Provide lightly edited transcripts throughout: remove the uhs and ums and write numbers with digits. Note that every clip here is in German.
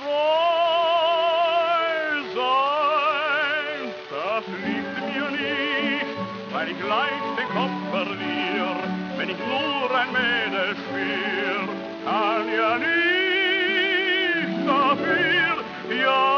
sein, das liegt mir nicht, weil ich leicht den Kopf verlier, wenn ich nur ein Mädel spür, kann ja nicht dafür, ja,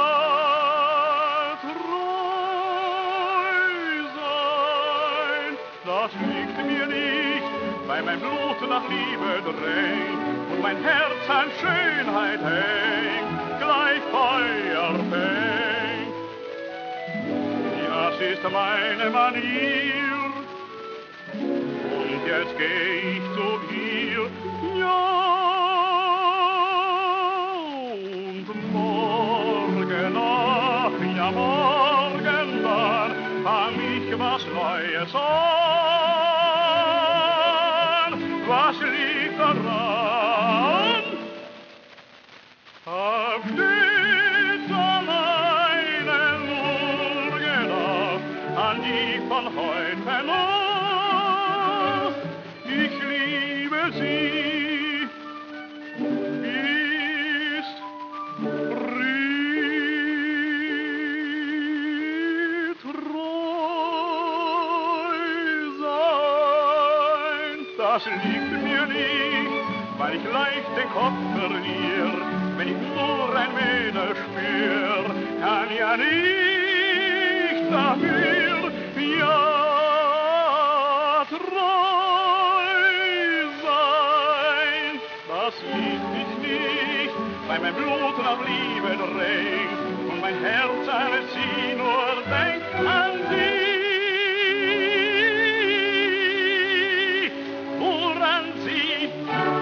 treu sein, das liegt mir nicht, weil mein Blut nach Liebe drängt und mein Herz an Schönheit hängt, gleich Feuer fängt. Das ist meine Manier, und jetzt geh ich zu ihr, ja, und morgen, ach ja, morgen dann fang ich was Neues an. Was liegt daran? Hab stets an einen nur gedacht, an die von heute noch. Ich liebe sie, ist treu sein. Das liegt mir nicht, weil ich leicht den Kopf verlier, wenn ich nur ein Mädel spür, kann ja nicht dafür, ja, treu sein. Das liegt mich nicht, weil mein Blut nach Liebe drängt und mein Herz an sie nur denkt, an sie. Nur an sie.